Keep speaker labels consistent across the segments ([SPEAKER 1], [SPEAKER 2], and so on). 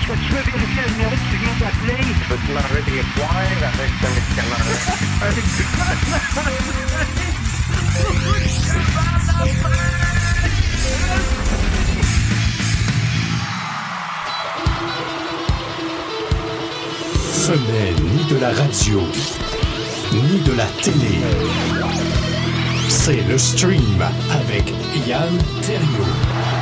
[SPEAKER 1] the trivia générique qui vient d'appeler.
[SPEAKER 2] Peux-tu m'enlever des points avec ce
[SPEAKER 3] Ce n'est ni de la radio, ni de la télé. C'est le stream avec Yann Terriot.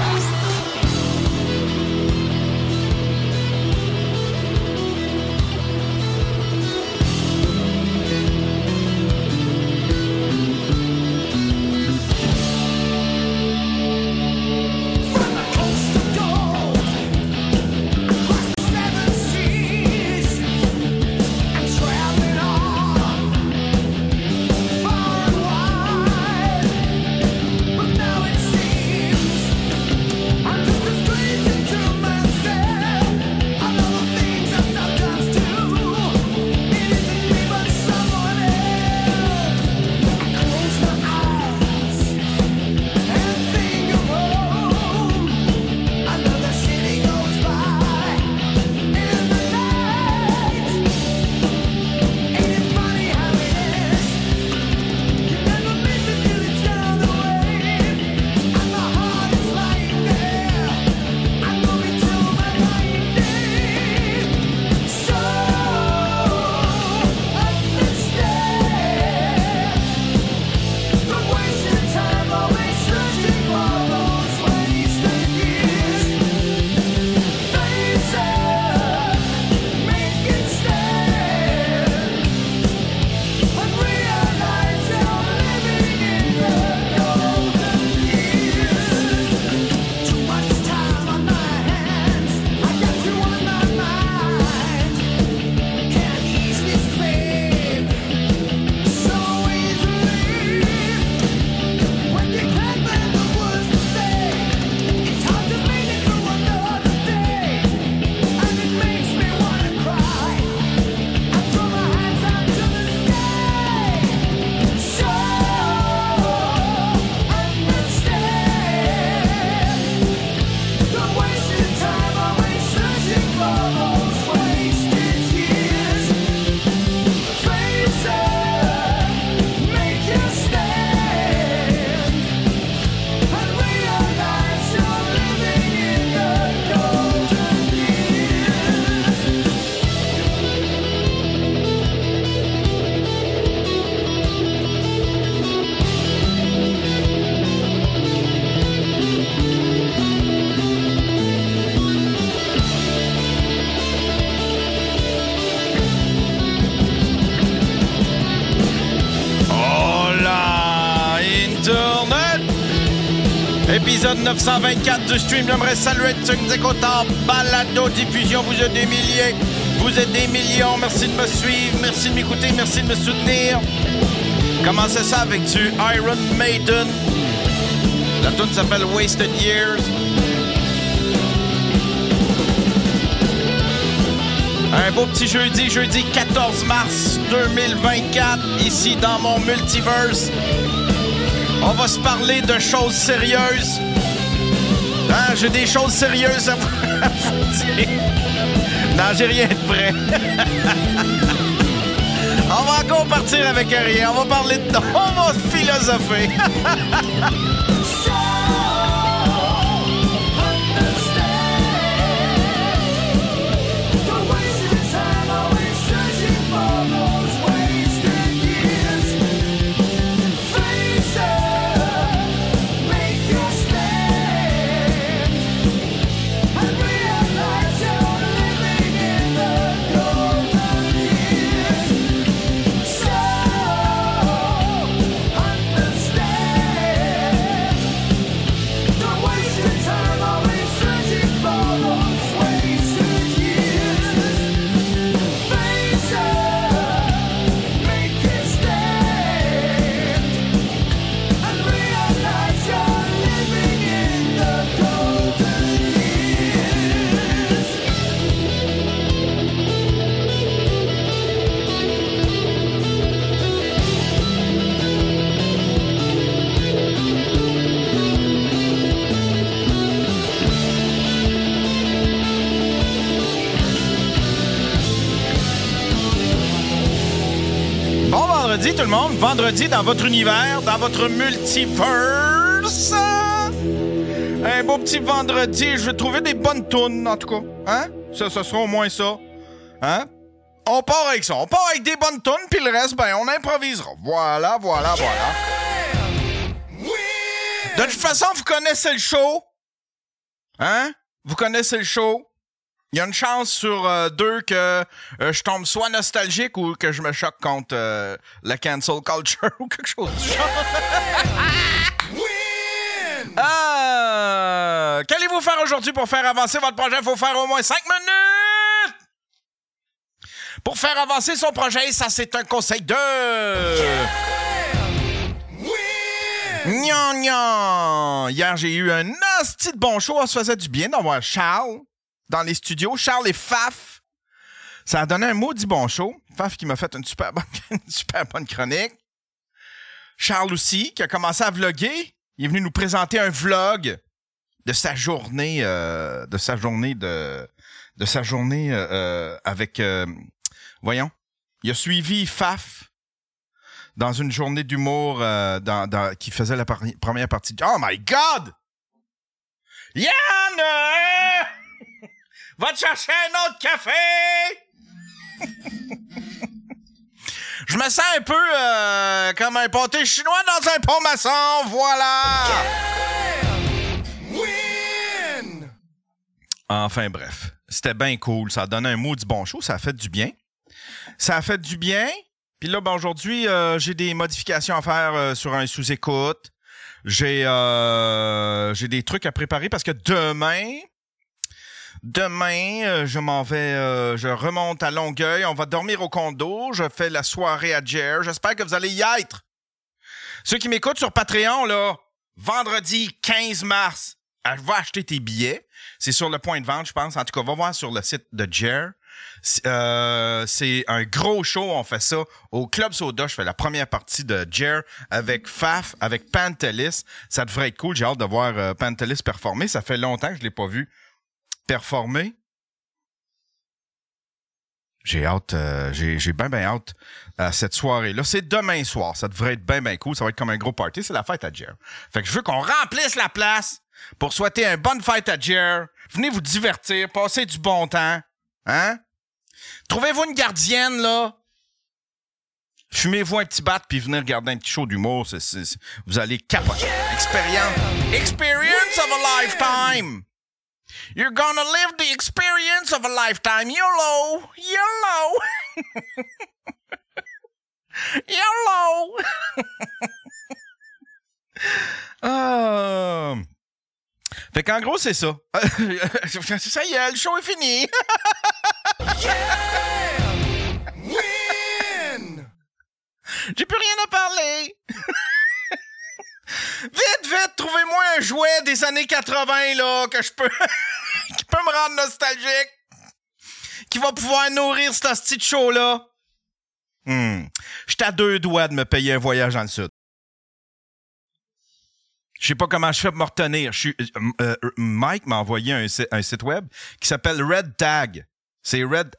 [SPEAKER 4] Épisode 924 du stream. J'aimerais saluer ceux qui nous écoutent en balado-diffusion. Vous êtes des milliers, vous êtes des millions. Merci de me suivre, merci de m'écouter, merci de me soutenir. Commencez ça avec du Iron Maiden. La tune s'appelle Wasted Years. Un beau petit jeudi 14 mars 2024, ici dans mon multiverse. On va se parler de choses sérieuses. Hein, j'ai des choses sérieuses à vous dire. Non, j'ai rien de prêt. On va encore partir avec rien. On va parler de... On va philosopher. tout le monde. Vendredi dans votre univers, dans votre multiverse. Un beau petit vendredi. Je vais trouver des bonnes tounes, en tout cas. Hein? Ça sera au moins ça. Hein? On part avec ça. On part avec des bonnes tounes, puis le reste, ben, on improvisera. Voilà. De toute façon, vous connaissez le show. Hein? Vous connaissez le show. Il y a une chance sur 2 que je tombe soit nostalgique ou que je me choque contre la cancel culture ou quelque chose du genre. Qu'allez-vous faire aujourd'hui pour faire avancer votre projet? Il faut faire au moins 5 minutes! Pour faire avancer son projet, ça, c'est un conseil de... Gnan! Hier, j'ai eu un asti de bon show. Ça se faisait du bien d'avoir Charles dans les studios. Charles et Faf. Ça a donné un maudit bon show. Faf qui m'a fait une super bonne chronique. Charles aussi, qui a commencé à vlogger. Il est venu nous présenter un vlog de sa journée, avec... voyons. Il a suivi Faf dans une journée d'humour qui faisait la première partie. Oh my God! Yann! Va te chercher un autre café! Je me sens un peu comme un pâté chinois dans un pont maçon, voilà! Win! Enfin bref, c'était bien cool. Ça a donné un maudit bon show, ça a fait du bien. Puis là, ben, aujourd'hui, j'ai des modifications à faire sur un sous-écoute. J'ai des trucs à préparer parce que demain, je m'en vais, je remonte à Longueuil. On va dormir au condo. Je fais la soirée à Jer. J'espère que vous allez y être. Ceux qui m'écoutent sur Patreon, là, vendredi 15 mars, va acheter tes billets. C'est sur le point de vente, je pense. En tout cas, va voir sur le site de Jer. C'est un gros show, on fait ça au Club Soda. Je fais la première partie de Jer avec Faf, avec Pantelis. Ça devrait être cool, j'ai hâte de voir Pantelis performer. Ça fait longtemps que je l'ai pas vu performer. J'ai hâte, j'ai bien hâte à cette soirée-là. C'est demain soir, ça devrait être bien cool. Ça va être comme un gros party, c'est la fête à Jer. Fait que je veux qu'on remplisse la place pour souhaiter une bonne fête à Jer. Venez vous divertir, passer du bon temps. Hein? Trouvez-vous une gardienne, là. Fumez-vous un petit bat puis venez regarder un petit show d'humour. Vous allez capoter. Experience of a lifetime. You're gonna live the experience of a lifetime. YOLO. Fait qu'en gros, c'est ça. Ça y est, le show est fini. Win! J'ai plus rien à parler. Vite, trouvez-moi un jouet des années 80, là, que je peux... qui peut me rendre nostalgique. Qui va pouvoir nourrir ce petit show-là. J'étais à 2 doigts de me payer un voyage dans le sud. Je sais pas comment je fais pour me retenir. Mike m'a envoyé un site web qui s'appelle Red Tag. C'est Red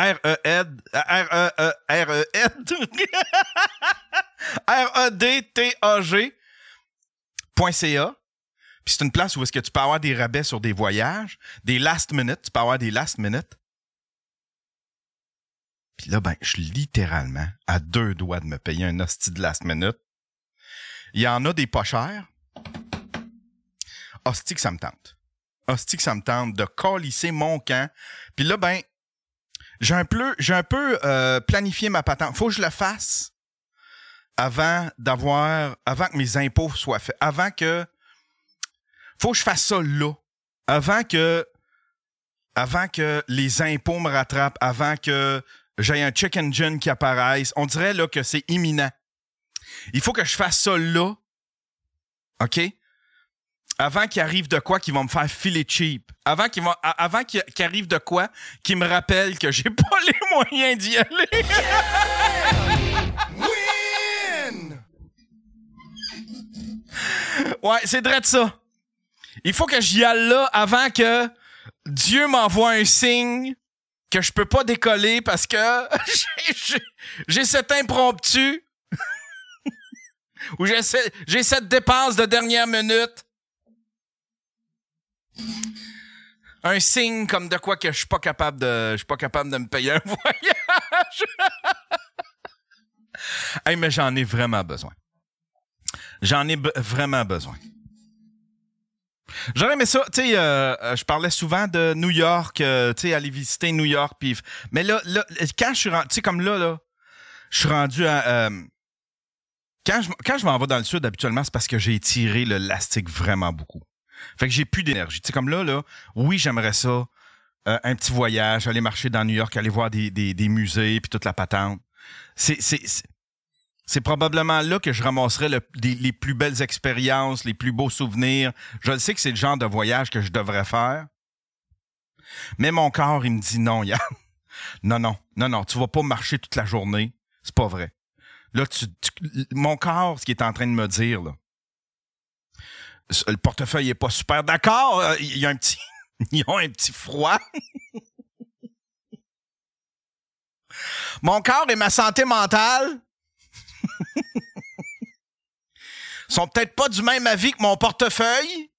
[SPEAKER 4] REDTAG.ca. Puis c'est une place où est-ce que tu peux avoir des rabais sur des voyages, des last minute. Tu peux avoir des last minute. Puis là, ben, je suis littéralement à 2 doigts de me payer un hostie de last minute. Il y en a des pas chers. Hostie que ça me tente. Hostie que ça me tente de calisser mon camp. Puis là, ben, j'ai un peu planifié ma patente. Faut que je le fasse avant que mes impôts soient faits. Faut que je fasse ça là. Avant que les impôts me rattrapent, avant que j'ai un check engine qui apparaisse. On dirait là que c'est imminent. Il faut que je fasse ça là. OK? Avant qu'il arrive de quoi qui va me faire filer cheap. Avant qu'il arrive de quoi qui me rappelle que j'ai pas les moyens d'y aller. Win! Ouais, c'est drôle ça. Il faut que j'y aille là avant que Dieu m'envoie un signe que je peux pas décoller parce que j'ai cet impromptu Ou j'ai cette dépense de dernière minute. Un signe comme de quoi que je suis pas capable de me payer un voyage. Hey, mais j'en ai vraiment besoin. Vraiment besoin. J'aurais aimé ça, tu sais, je parlais souvent de New York, tu sais, aller visiter New York, puis mais là, quand je suis rendu, tu sais, comme là, je suis rendu à... Quand je m'en vais dans le sud, habituellement, c'est parce que j'ai étiré l'élastique vraiment beaucoup. Fait que j'ai plus d'énergie. Tu sais, comme là, oui, j'aimerais ça, un petit voyage, aller marcher dans New York, aller voir des musées, puis toute la patente. C'est probablement là que je ramasserais les plus belles expériences, les plus beaux souvenirs. Je le sais que c'est le genre de voyage que je devrais faire. Mais mon corps, il me dit non, Yann. Non, tu vas pas marcher toute la journée. C'est pas vrai. Là, mon corps, ce qu'il est en train de me dire, là, le portefeuille est pas super d'accord. Ils ont un petit froid. Mon corps et ma santé mentale sont peut-être pas du même avis que mon portefeuille.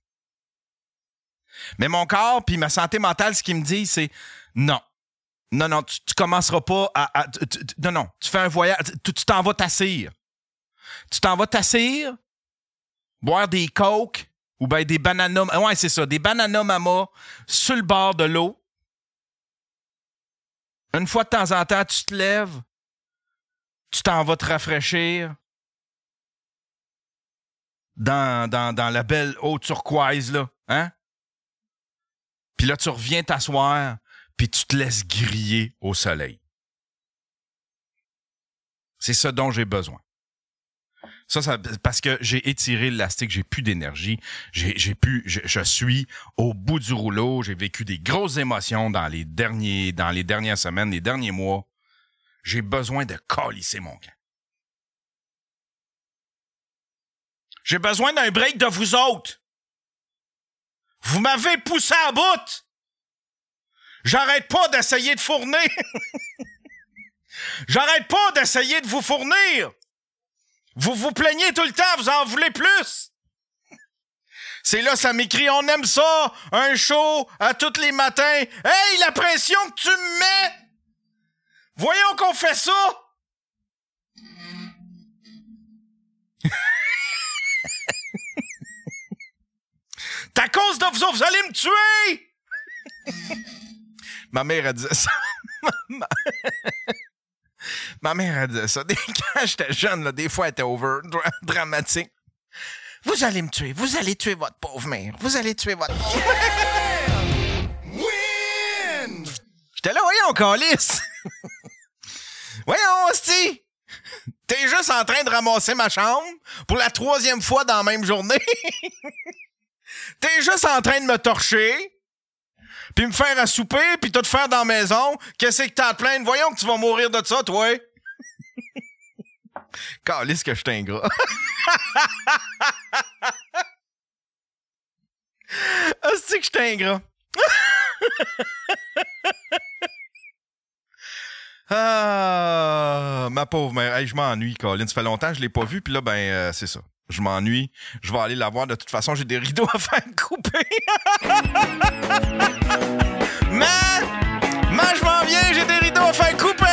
[SPEAKER 4] Mais mon corps puis ma santé mentale, ce qu'ils me disent, c'est non, tu commenceras pas à non, tu fais un voyage, tu t'en vas t'assir. Tu t'en vas t'assir, boire des cokes ou bien des bananas, ouais, c'est ça, des bananas mama sur le bord de l'eau. Une fois de temps en temps, tu te lèves, tu t'en vas te rafraîchir dans la belle eau turquoise, là, hein? Puis là, tu reviens t'asseoir, puis tu te laisses griller au soleil. C'est ce dont j'ai besoin. Ça, parce que j'ai étiré l'élastique, j'ai plus d'énergie, je suis au bout du rouleau, j'ai vécu des grosses émotions dans les dernières semaines, les derniers mois. J'ai besoin de calisser mon camp. J'ai besoin d'un break de vous autres. Vous m'avez poussé à bout. J'arrête pas d'essayer de fournir. J'arrête pas d'essayer de vous fournir. Vous vous plaignez tout le temps, vous en voulez plus. C'est là, ça m'écrit, on aime ça, un show à tous les matins. Hey, la pression que tu me mets. Voyons qu'on fait ça. C'est à cause de vous autres, vous allez me tuer! Ma mère a dit ça. Ma mère a dit ça. Quand j'étais jeune, là, des fois, elle était over, dramatique. Vous allez me tuer. Vous allez tuer votre pauvre mère. Vous allez tuer votre pauvre mère. Win! J'étais là, voyons, câlisse. Voyons, hostie. T'es juste en train de ramasser ma chambre pour la 3e fois dans la même journée. T'es juste en train de me torcher, puis me faire à souper, puis tout faire dans la maison. Qu'est-ce que t'as à te plaindre? Voyons que tu vas mourir de ça, toi. Calisse que je suis ingrat. C'est que je suis ingrat. Ah, ma pauvre mère. Hey, je m'ennuie, Colin. Ça fait longtemps que je l'ai pas vue, puis là, c'est ça. Je m'ennuie. Je vais aller la voir. De toute façon, j'ai des rideaux à faire couper. Mais je m'en viens, j'ai des rideaux à faire couper.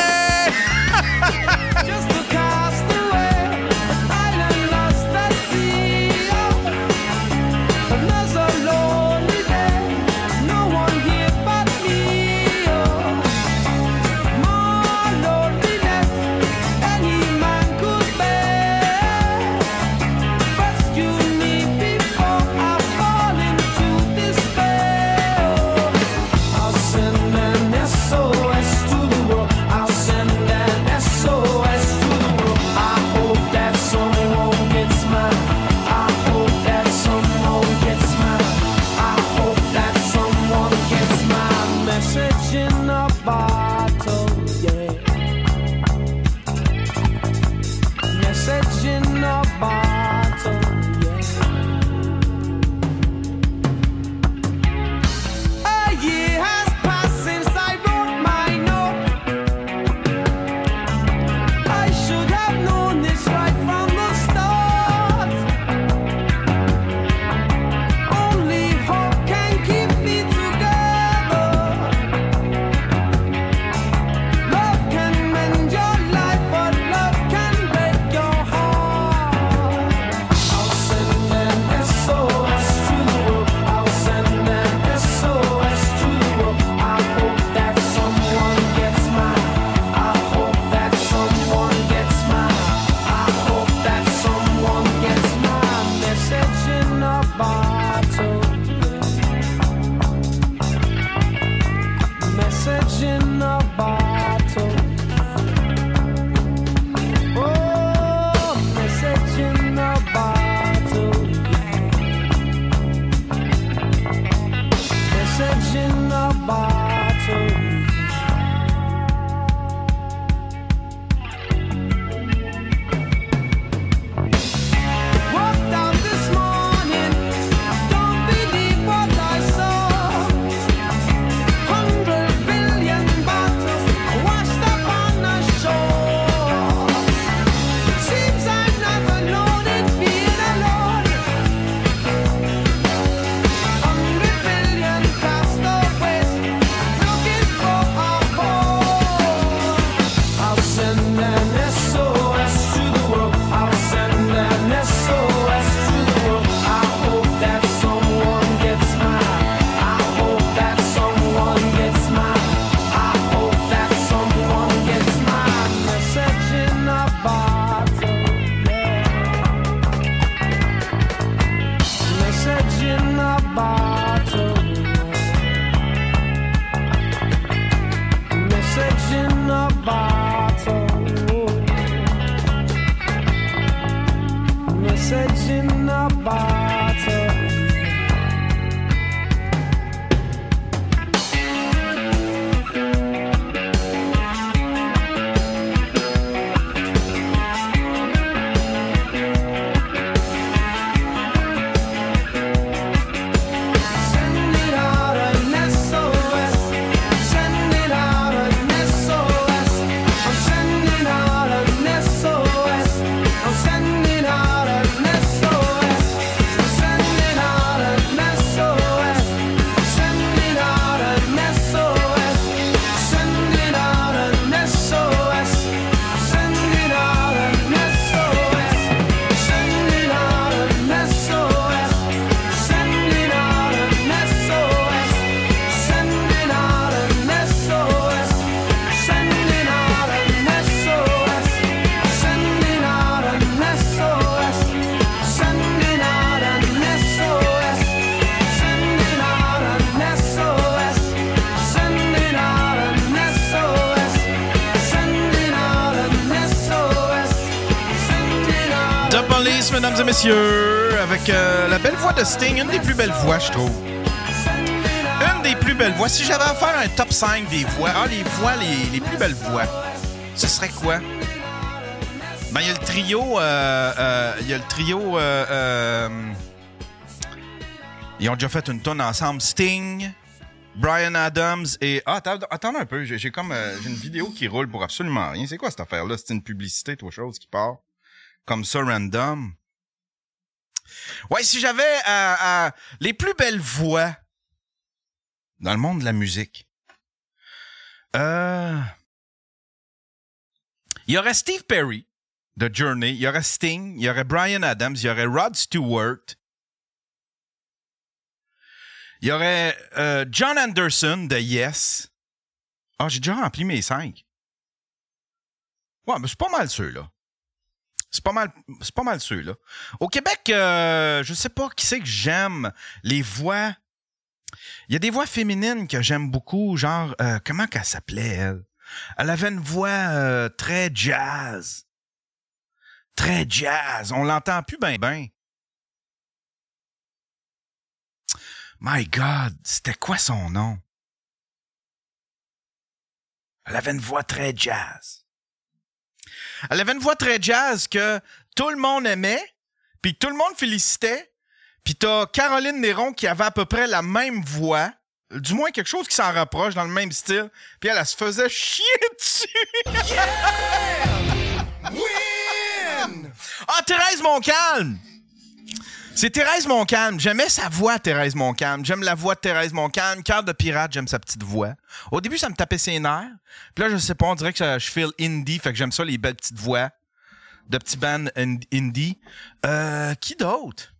[SPEAKER 4] Kiss, mesdames et messieurs, avec la belle voix de Sting, une des plus belles voix, je trouve. Une des plus belles voix. Si j'avais à faire un top 5 des voix, les voix, les plus belles voix, ce serait quoi? Ben, il y a le trio, ils ont déjà fait une tonne ensemble. Sting, Bryan Adams et... Ah, attends un peu, j'ai une vidéo qui roule pour absolument rien. C'est quoi cette affaire-là? C'est une publicité, autre chose qui part comme ça, random. Ouais, si j'avais les plus belles voix dans le monde de la musique, il y aurait Steve Perry de Journey, il y aurait Sting, il y aurait Bryan Adams, il y aurait Rod Stewart, il y aurait John Anderson de Yes. Ah, j'ai déjà rempli mes 5. Ouais, mais c'est pas mal ceux-là. C'est pas mal ceux-là. Au Québec, je sais pas qui c'est que j'aime. Les voix. Il y a des voix féminines que j'aime beaucoup, genre, comment qu'elle s'appelait, elle? Elle avait une voix très jazz. Très jazz. On l'entend plus ben. My God, c'était quoi son nom? Elle avait une voix très jazz. Elle avait une voix très jazz que tout le monde aimait, puis tout le monde félicitait. Puis t'as Caroline Néron qui avait à peu près la même voix, du moins quelque chose qui s'en rapproche dans le même style, puis elle se faisait chier dessus. Yeah! Win! Ah, Thérèse Montcalm! C'est Thérèse Montcalm. J'aimais sa voix, Thérèse Montcalm. J'aime la voix de Thérèse Montcalm. Cœur de pirate, j'aime sa petite voix. Au début, ça me tapait ses nerfs. Puis là, je sais pas, on dirait que je feel indie, fait que j'aime ça, les belles petites voix de petits bands indie. Qui d'autre?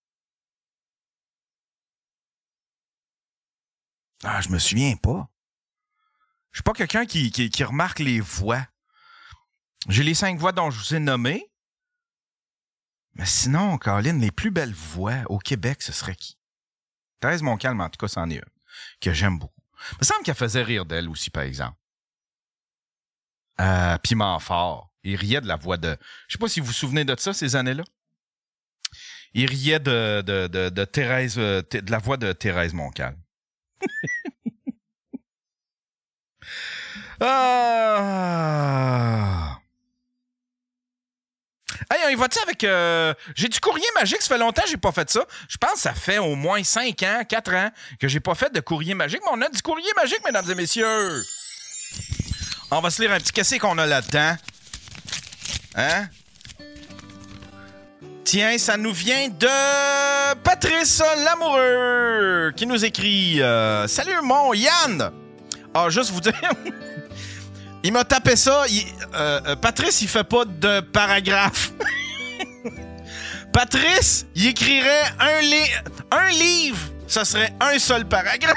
[SPEAKER 4] Ah, je me souviens pas. Je suis pas quelqu'un qui remarque les voix. J'ai les 5 voix dont je vous ai nommé. Mais sinon, Caroline, les plus belles voix au Québec, ce serait qui? Thérèse Montcalm, en tout cas, c'en est une, que j'aime beaucoup. Il me semble qu'elle faisait rire d'elle aussi, par exemple. Piment Fort. Il riait de la voix de... Je sais pas si vous vous souvenez de ça, ces années-là. Il riait de Thérèse, de la voix de Thérèse Montcalm. Ah... Hey, on y va-tu avec... J'ai du courrier magique, ça fait longtemps que j'ai pas fait ça. Je pense que ça fait au moins 5 ans, 4 ans que j'ai pas fait de courrier magique. Mais on a du courrier magique, mesdames et messieurs. On va se lire un petit qu'est-ce qu'on a là-dedans. Hein? Tiens, ça nous vient de Patrice Lamoureux qui nous écrit « Salut mon Yann! » Ah, juste vous dire... Il m'a tapé ça. Patrice, il fait pas de paragraphe. Patrice, il écrirait un livre. Ça serait un seul paragraphe.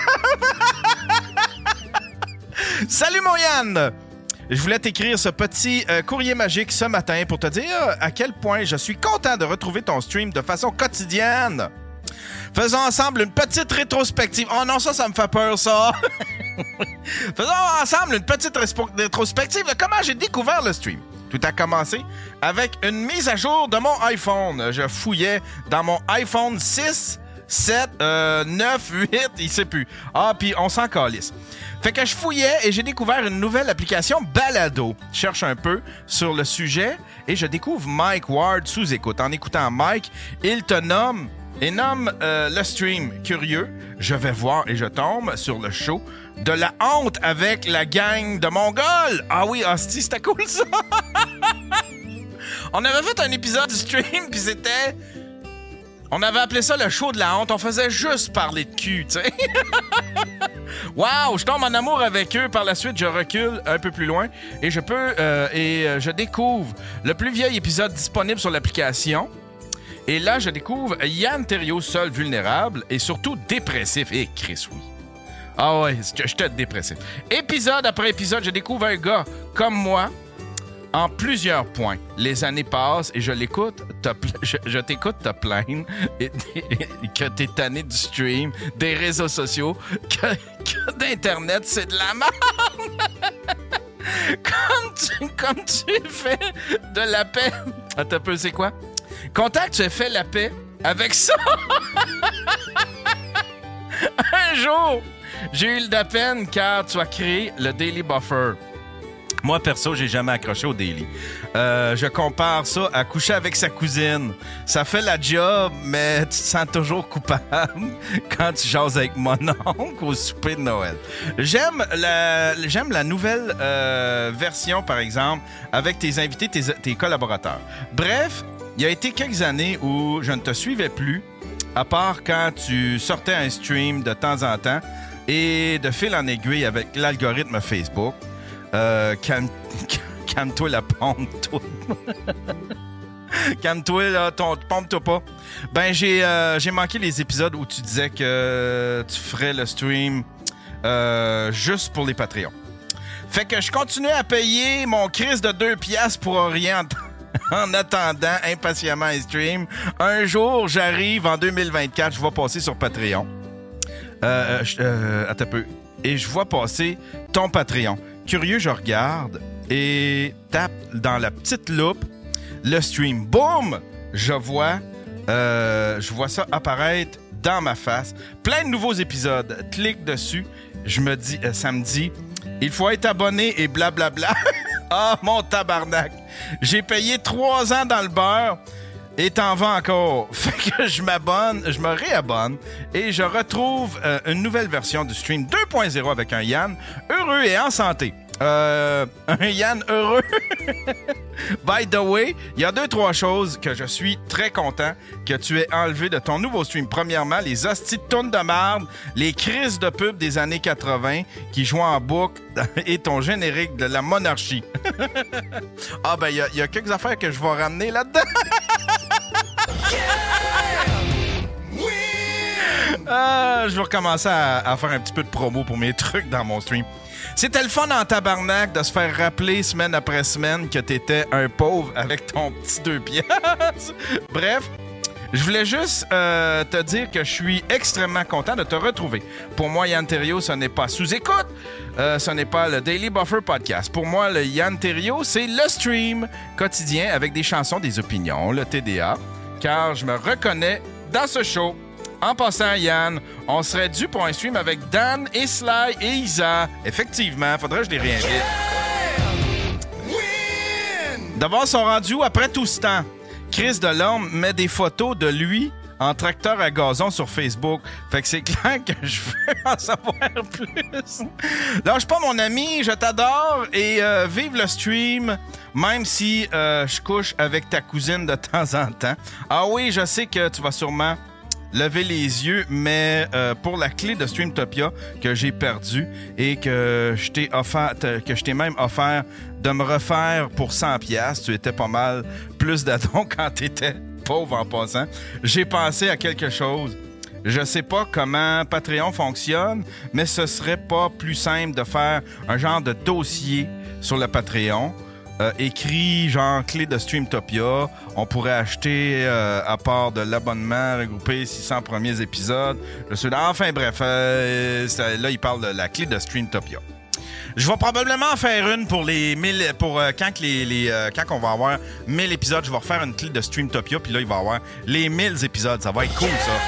[SPEAKER 4] Salut mon Yann. Je voulais t'écrire ce petit courrier magique ce matin pour te dire à quel point je suis content de retrouver ton stream de façon quotidienne. Faisons ensemble une petite rétrospective. Oh non, ça me fait peur, ça. Faisons ensemble une petite rétrospective de comment j'ai découvert le stream. Tout a commencé avec une mise à jour de mon iPhone. Je fouillais dans mon iPhone 6, 7, 9, 8, il sait plus. Ah, puis on s'en calisse. Fait que je fouillais et j'ai découvert une nouvelle application Balado. Je cherche un peu sur le sujet et je découvre Mike Ward sous écoute. En écoutant Mike, il te nomme le stream. Curieux, je vais voir et je tombe sur le show de la honte avec la gang de Mongols. Ah oui, hostie, c'était cool ça. On avait fait un épisode du stream puis c'était... On avait appelé ça le show de la honte. On faisait juste parler de cul, tu sais. Wow, je tombe en amour avec eux. Par la suite, je recule un peu plus loin et je découvre le plus vieil épisode disponible sur l'application. Et là, je découvre Yann Terriot, seul vulnérable et surtout dépressif. Et Chris, oui. Ah ouais, j'étais dépressif. Épisode après épisode, je découvre un gars comme moi en plusieurs points. Les années passent et je l'écoute, je t'écoute te plaindre que t'es tanné du stream, des réseaux sociaux, que d'Internet, c'est de la merde. Comme tu fais de la peine. Attends un peu, c'est quoi? Content que tu aies fait la paix avec ça. Un jour, j'ai eu de la peine car tu as créé le Daily Buffer. Moi, perso, j'ai jamais accroché au Daily. Je compare ça à coucher avec sa cousine. Ça fait la job, mais tu te sens toujours coupable quand tu jases avec mon oncle au souper de Noël. J'aime la nouvelle version, par exemple, avec tes invités, tes collaborateurs. Bref, il y a été quelques années où je ne te suivais plus, à part quand tu sortais un stream de temps en temps et de fil en aiguille avec l'algorithme Facebook. Calme-toi la pompe, toi. Calme-toi, là, pompe-toi pas. Ben, j'ai manqué les épisodes où tu disais que tu ferais le stream juste pour les Patreons. Fait que je continue à payer mon Chris de 2 piastres pour rien en attendant impatiemment un stream. Un jour, j'arrive en 2024, je vais passer sur Patreon. Attends un peu. Et je vois passer ton Patreon. Curieux, je regarde et tape dans la petite loupe le stream. Boum! Je vois ça apparaître dans ma face. Plein de nouveaux épisodes. Clique dessus. Je me dis, ça me dit, il faut être abonné et blablabla. Ah, mon tabarnak! J'ai payé 3 ans dans le beurre et t'en vends encore. Fait que je me réabonne et je retrouve une nouvelle version du stream 2.0 avec un Yann heureux et en santé. Un Yann heureux. By the way, il y a 2-3 choses que je suis très content que tu aies enlevé de ton nouveau stream. Premièrement, les hosties de tonnes de marde, les crises de pub des années 80 qui jouent en boucle et ton générique de la monarchie. Ah ben, il y a quelques affaires que je vais ramener là-dedans. Je vais recommencer à faire un petit peu de promo pour mes trucs dans mon stream. C'était le fun en tabarnak de se faire rappeler semaine après semaine que t'étais un pauvre avec ton petit 2 piastres. Bref, je voulais juste te dire que je suis extrêmement content de te retrouver. Pour moi, Yann Terriot, ce n'est pas sous-écoute. Ce n'est pas le Daily Buffer Podcast. Pour moi, le Yann Terriot, c'est le stream quotidien avec des chansons, des opinions, le TDA. Car je me reconnais dans ce show. En passant, Yann, on serait dû pour un stream avec Dan et Sly et Isa. Effectivement, faudrait que je les réinvite. D'abord, ils sont rendus après tout ce temps. Chris Delorme met des photos de lui en tracteur à gazon sur Facebook. Fait que c'est clair que je veux en savoir plus. Lâche pas, mon ami, je t'adore et vive le stream, même si je couche avec ta cousine de temps en temps. Ah oui, je sais que tu vas sûrement lever les yeux, mais pour la clé de Streamtopia que j'ai perdue et que je t'ai même offert de me refaire pour 100$, tu étais pas mal plus d'adon quand t'étais pauvre en passant. J'ai pensé à quelque chose. Je sais pas comment Patreon fonctionne, mais ce serait pas plus simple de faire un genre de dossier sur le Patreon. Écrit genre clé de Streamtopia. On pourrait acheter à part de l'abonnement, regrouper 600 premiers épisodes. Enfin bref, là il parle de la clé de Streamtopia. Je vais probablement en faire une pour les 1000 quand on va avoir 1000 épisodes, je vais refaire une clé de Streamtopia puis là il va y avoir les 1000 épisodes, ça va être cool ça.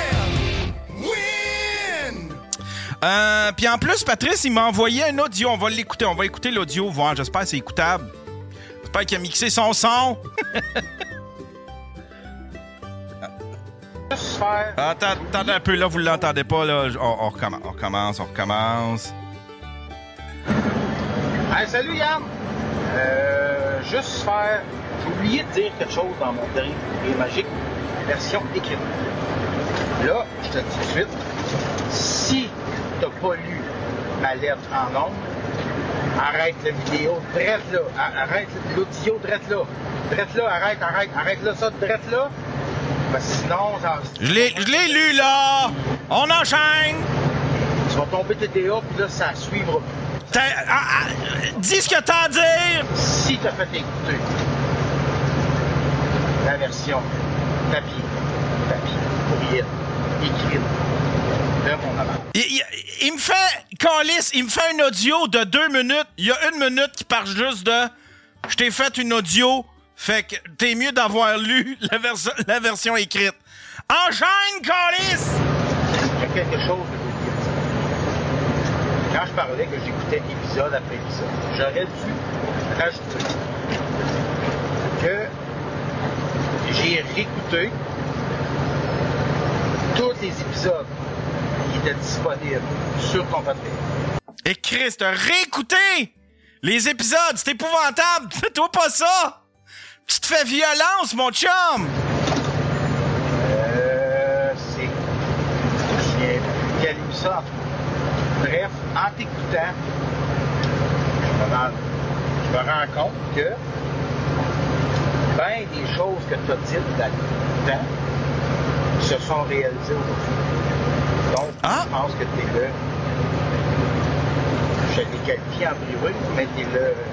[SPEAKER 4] Puis en plus, Patrice, il m'a envoyé un audio. On va l'écouter. On va écouter l'audio, voir. J'espère que c'est écoutable. J'espère qu'il a mixé son son. Attendez un peu, là, vous l'entendez pas, là. On recommence.
[SPEAKER 5] Hey, salut, Yann! Juste faire... J'ai oublié de dire quelque chose dans mon dernier magique version écrite. Là, je te dis tout de suite, si t'as pas lu ma lettre en ondes, arrête la vidéo, drette là, arrête l'audio, drette là, arrête là, ça, drette là, ben sinon,
[SPEAKER 4] je l'ai lu, là! On enchaîne!
[SPEAKER 5] Tu vas tomber TDA, puis là, ça suivra.
[SPEAKER 4] Dis ce que t'as à dire!
[SPEAKER 5] Si t'as fait écouter la version papier, courriel, écrite, de mon avant.
[SPEAKER 4] Il me fait, Calice, il me fait un audio de 2 minutes. Il y a 1 minute qui part juste de « Je t'ai fait une audio Fait que t'es mieux d'avoir lu la version écrite. Enchaîne, Calice!
[SPEAKER 5] Il y a quelque chose que je veux dire. Quand je parlais que j'écoutais épisode après épisode, j'aurais dû rajouter que j'ai réécouté tous les épisodes qui étaient disponibles sur ton Patreon.
[SPEAKER 4] Et Chris, t'as réécouté les épisodes, c'est épouvantable! Fais-toi pas ça! Tu te fais violence, mon chum!
[SPEAKER 5] C'est... Je viens de caler ça. Bref, en t'écoutant, je me rends compte que ben des choses que tu as dites là-dedans se sont réalisées aujourd'hui. Donc, je pense que t'es là. Je l'ai qualifié en privé, mais t'es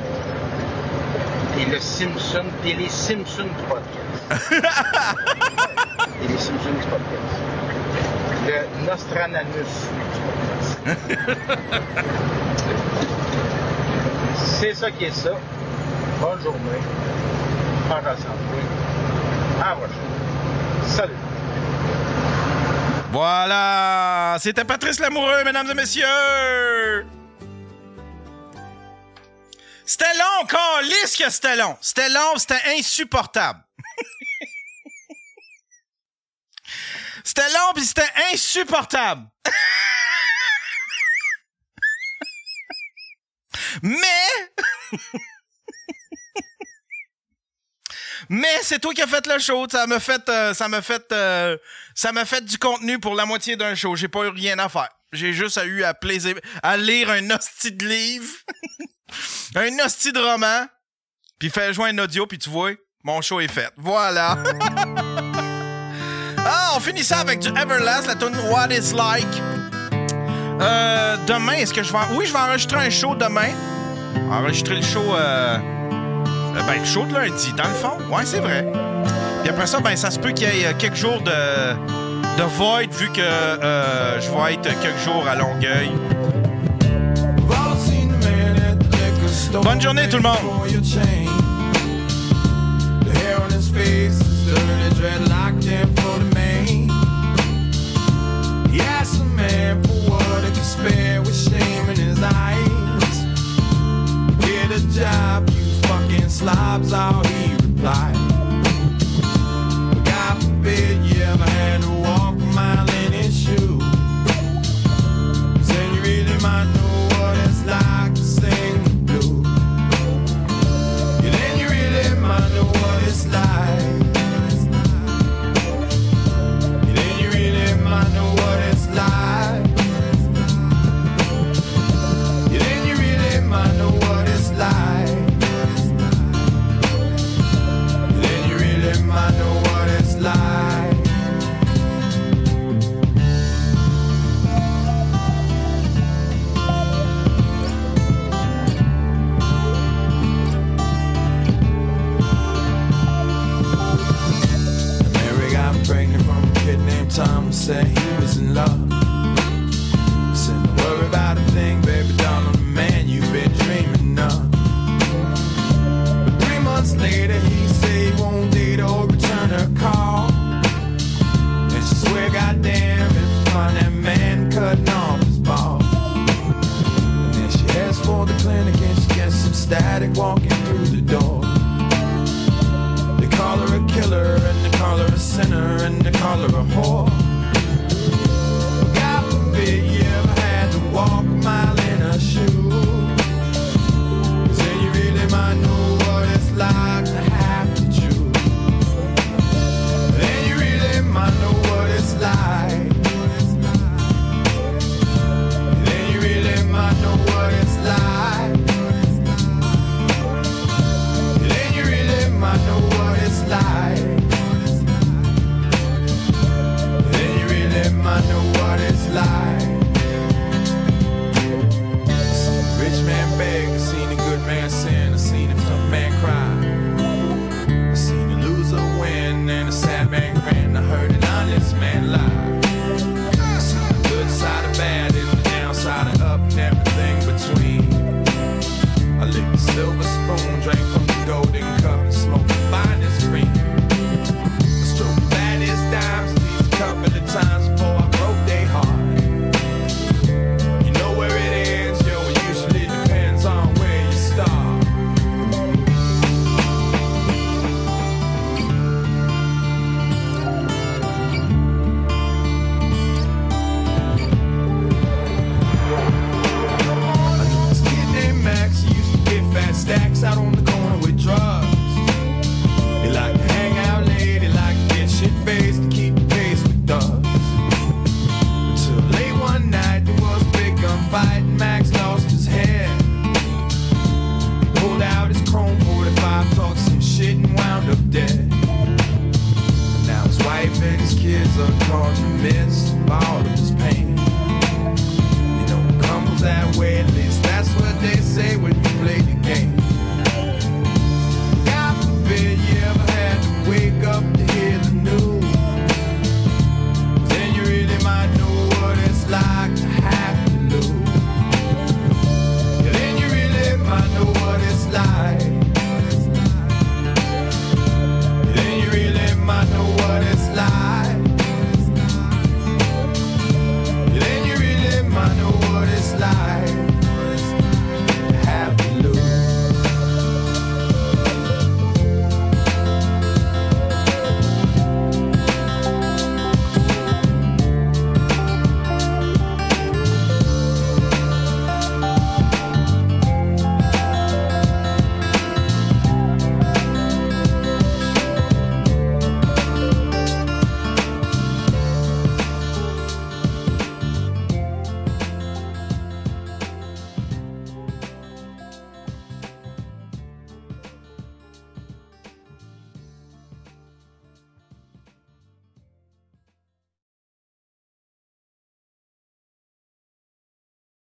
[SPEAKER 5] le Simpson, t'es les Simpsons du podcast. T'es les Simpsons du podcast. Le Nostradamus du podcast. C'est ça qui est ça. Bonne journée. Pas de santé. À la prochaine. Salut.
[SPEAKER 4] Voilà, c'était Patrice Lamoureux, mesdames et messieurs. C'était long, câlisse que c'était long. C'était long, c'était insupportable. C'était long, puis c'était insupportable. Mais c'est toi qui as fait le show. Ça m'a fait du contenu pour la moitié d'un show. J'ai pas eu rien à faire. J'ai juste eu à lire un hostie de livre, un hostie de roman, puis faire jouer un audio, puis tu vois, mon show est fait. Voilà. On finit ça avec du Everlast, la tune What It's Like. Demain, est-ce que je vais... Oui, je vais enregistrer un show demain. Enregistrer le show... le show de lundi, dans le fond. Ouais, c'est vrai. Puis après ça, ça se peut qu'il y ait quelques jours de void, vu que je vais être quelques jours à Longueuil. Bonne journée, tout le monde!
[SPEAKER 6] Slobs, how he replied. God forbid you ever had to walk a mile in his shoes. Then you really might know what it's like to sing the blues. Yeah, then you really might know what it's like. Yeah, then you really might know what it's like. Yeah, then you really might know what it's like. I know what it's like. Mary got pregnant from a kid named Tom, said he was in love. Said, don't worry about a thing, baby doll, I'm the man you've been dreaming of. But 3 months later, he said he won't date or return her call. And she swear, goddamn, if I find that man cutting off his balls. And then she heads for the clinic and she gets some static walking through the door. They call her a killer and they call her a sinner and they call her a whore. God forbid you ever had to walk a mile in her shoes. Then you really might know what it's like to have to choose. Then you really might know what it's like. Then you really might know what it's like. Then you really might know what it's like. times before I broke their heart. You know where it ends, yo, it usually depends on where you start. I knew this kid named Max, he used to get fat stacks out on the corner with drugs. He liked to hang out late, he liked to get shit-faced to keep the pace with thugs. Until late one night, there was a big gunfight and Max lost his head. He pulled out his chrome 45, talked some shit and wound up dead. And now his wife and his kids are caught in the midst of all of his pain. You know, it crumbles that way, at least that's what they say when you play the